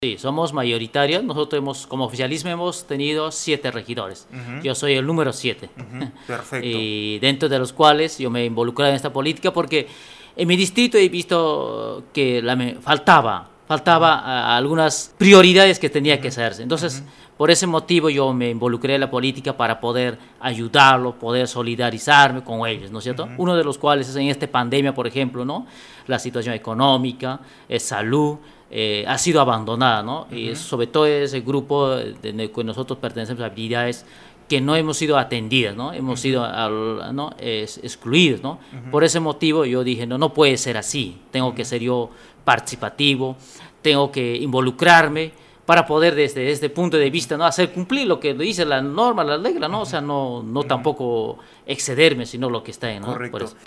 Sí, somos mayoritarios. Nosotros como oficialismo hemos tenido 7 regidores. Ujú, Yo soy el número 7. ujú, perfecto. Y dentro de los cuales yo me he involucrado en esta política porque en mi distrito he visto que faltaba algunas prioridades que tenía que Ujú, hacerse. ujú, Entonces, por ese motivo yo me involucré en la política para poder ayudarlos, poder solidarizarme con ellos, ¿no es cierto? ujú, Uno de los cuales es en esta pandemia, por ejemplo, ¿no? La situación económica, salud, ha sido abandonada, ¿no? Y ujú, sobre todo ese grupo de que nosotros pertenecemos a habilidades que no hemos sido atendidas, ¿no? Hemos ujú, sido ¿no? Excluidos, ¿no? ujú, Por ese motivo yo dije, no, no puede ser así, tengo que ujú, ser yo participativo, tengo que involucrarme para poder desde este punto de ujú, vista, ¿no? Hacer cumplir lo que dice la norma, la regla, ¿no? O ujú, sea, no ujú. tampoco excederme, sino lo que está ahí, ¿no? Por Correcto. eso.